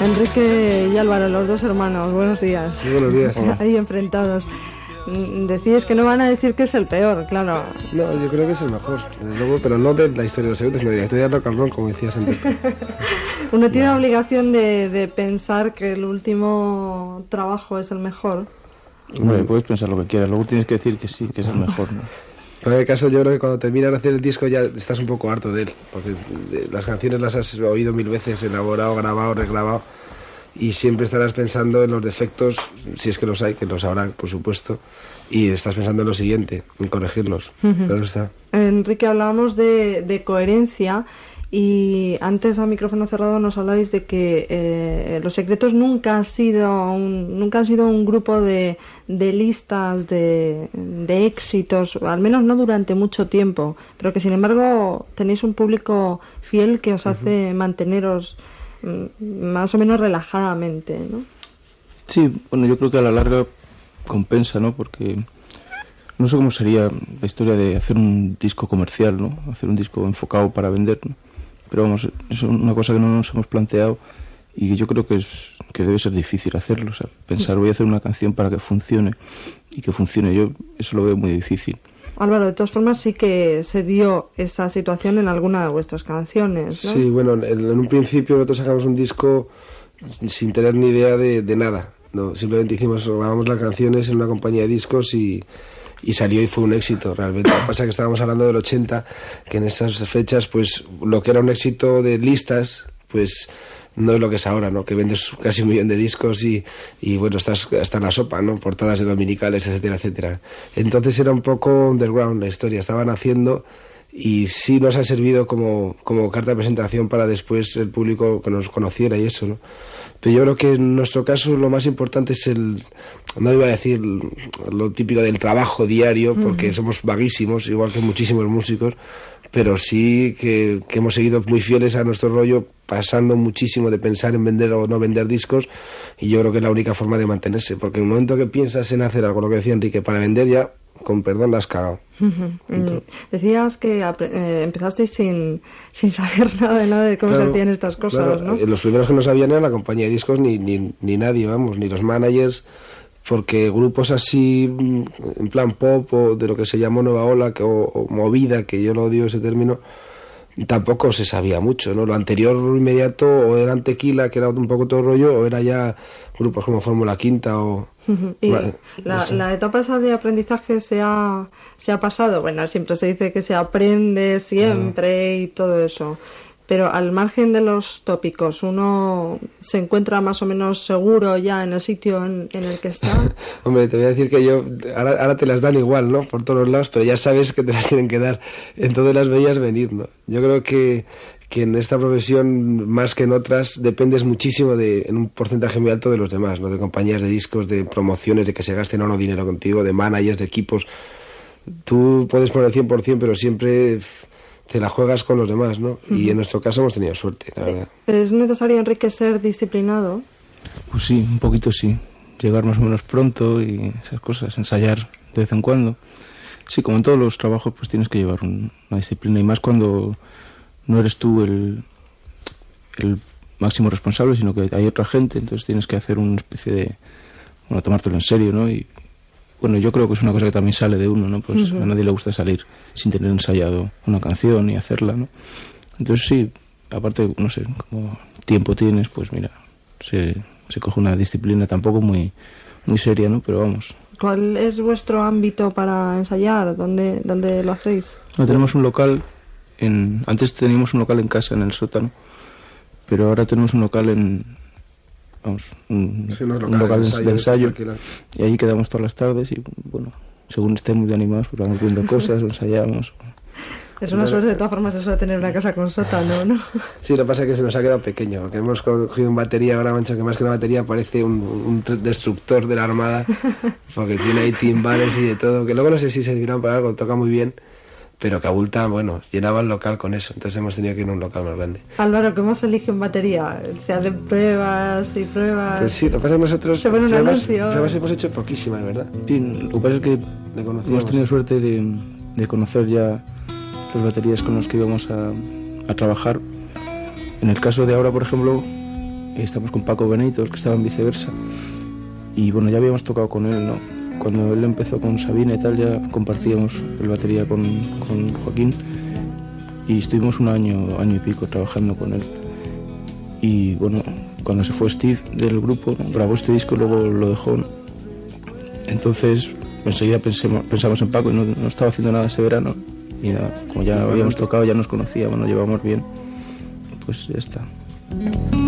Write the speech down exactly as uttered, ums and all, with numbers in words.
Enrique y Álvaro, los dos hermanos, buenos días. Sí, buenos días. Ahí enfrentados. Decís que no van a decir que es el peor, claro. No, yo creo que es el mejor, desde luego, pero no de la historia de los secretos, sino de la historia de rock and roll, como decías antes. Uno tiene la obligación de, de pensar que el último trabajo es el mejor. Hombre, puedes pensar lo que quieras, luego tienes que decir que sí, que es el mejor, ¿no? En cualquier caso, yo creo que cuando terminas de hacer el disco ya estás un poco harto de él, porque las canciones las has oído mil veces, elaborado, grabado, regrabado, y siempre estarás pensando en los defectos, si es que los hay, que los habrá, por supuesto, y estás pensando en lo siguiente, en corregirlos. Uh-huh. Claro está. Enrique, hablábamos de, de coherencia, y antes a micrófono cerrado nos hablabais de que eh, Los Secretos nunca ha sido un, nunca han sido un grupo de, de listas de, de éxitos, al menos no durante mucho tiempo, pero que sin embargo tenéis un público fiel que os hace uh-huh. manteneros más o menos relajadamente, ¿no? Sí, bueno, yo creo que a la larga compensa, ¿no? Porque no sé cómo sería la historia de hacer un disco comercial, ¿no? Hacer un disco enfocado para vender, ¿no? Pero vamos, es una cosa que no nos hemos planteado y que yo creo que es que debe ser difícil hacerlo, o sea, pensar voy a hacer una canción para que funcione y que funcione, yo eso lo veo muy difícil. Álvaro, de todas formas sí que se dio esa situación en alguna de vuestras canciones, ¿no? Sí, bueno, en, en un principio nosotros sacamos un disco sin tener ni idea de, de nada, no, simplemente hicimos, grabamos las canciones en una compañía de discos y, y salió y fue un éxito realmente. Lo que pasa es que estábamos hablando del ochenta, que en esas fechas pues lo que era un éxito de listas, pues no es lo que es ahora, ¿no? Que vendes casi un millón de discos y, y bueno, estás hasta en la sopa, ¿no? Portadas de dominicales, etcétera, etcétera. Entonces era un poco underground la historia, estaban haciendo y sí nos ha servido como, como carta de presentación para después el público que nos conociera y eso, ¿no? Pero yo creo que en nuestro caso lo más importante es el, no iba a decir lo típico del trabajo diario, porque uh-huh. somos vaguísimos, igual que muchísimos músicos, pero sí que, que hemos seguido muy fieles a nuestro rollo, pasando muchísimo de pensar en vender o no vender discos, y yo creo que es la única forma de mantenerse, porque en el momento que piensas en hacer algo, lo que decía Enrique, para vender ya, con perdón, la has cagado. Uh-huh. Entonces, decías que eh, empezasteis sin, sin saber nada de nada de cómo claro, se hacían estas cosas, claro, ¿no? Los primeros que no sabían era la compañía de discos, ni, ni, ni nadie, vamos, ni los managers, porque grupos así, en plan pop, o de lo que se llamó Nueva Ola, que, o, o movida, que yo lo odio ese término, tampoco se sabía mucho, ¿no? Lo anterior inmediato o eran Tequila, que era un poco todo rollo, o era ya grupos como Fórmula Quinta o... Y vale, la, la etapa esa de aprendizaje se ha, se ha pasado. Bueno, siempre se dice que se aprende siempre y todo eso, pero al margen de los tópicos, ¿uno se encuentra más o menos seguro ya en el sitio en, en el que está? Hombre, te voy a decir que yo, ahora, ahora te las dan igual, ¿no? Por todos lados, pero ya sabes que te las tienen que dar, entonces las veías venir, ¿no? Yo creo que que en esta profesión, más que en otras, dependes muchísimo de, en un porcentaje muy alto de los demás, ¿no? De compañías de discos, de promociones, de que se gasten o no dinero contigo, de managers, de equipos. Tú puedes poner el cien por ciento, pero siempre te la juegas con los demás, ¿no? Uh-huh. Y en nuestro caso hemos tenido suerte, la verdad. ¿Es necesario, Enrique, ser disciplinado? Pues sí, un poquito sí. Llegar más o menos pronto y esas cosas, ensayar de vez en cuando. Sí, como en todos los trabajos, pues tienes que llevar un, una disciplina, y más cuando no eres tú el, el máximo responsable, sino que hay otra gente, entonces tienes que hacer una especie de, bueno, tomártelo en serio, ¿no? Y bueno, yo creo que es una cosa que también sale de uno, ¿no? Pues uh-huh. a nadie le gusta salir sin tener ensayado una canción y hacerla, ¿no? Entonces sí, aparte, no sé, como tiempo tienes, pues mira, se, se coge una disciplina tampoco muy, muy seria, ¿no? Pero vamos. ¿Cuál es vuestro ámbito para ensayar? ¿Dónde, dónde lo hacéis? No, tenemos un local. En, antes teníamos un local en casa, en el sótano, pero ahora tenemos un local en, vamos, un, sí, un local de ensayo, de ensayo y allí quedamos todas las tardes y bueno, según estemos de animados, pues vamos viendo cosas, ensayamos. Es una suerte de todas formas eso de tener una casa con sótano, ¿no? Sí, lo que pasa es que se nos ha quedado pequeño, porque hemos cogido un batería ahora, mancho, que más que una batería parece un, un destructor de la armada, porque tiene ahí timbales y de todo, que luego no sé si servirán para algo, toca muy bien, pero que abulta, bueno, llenaba el local con eso, entonces hemos tenido que ir a un local más grande. Álvaro, ¿cómo se elige en batería? ¿Se hacen pruebas y pruebas? Pues sí, lo que pasa es que nosotros se pone un pruebas, anuncio. Pruebas hemos hecho poquísimas, ¿verdad? Sí, lo que pasa es que hemos tenido suerte de, de conocer ya las baterías con las que íbamos a, a trabajar. En el caso de ahora, por ejemplo, estamos con Paco Benito, el que estaba en Viceversa, y bueno, ya habíamos tocado con él, ¿no? Cuando él empezó con Sabina y tal, ya compartíamos el batería con, con Joaquín, y estuvimos un año, año y pico trabajando con él. Y bueno, cuando se fue Steve del grupo, grabó este disco y luego lo dejó, ¿no? Entonces enseguida pensemos, pensamos en Paco y no, no estaba haciendo nada ese verano, y nada, como ya habíamos tocado, ya nos conocíamos, nos llevamos bien, pues ya está.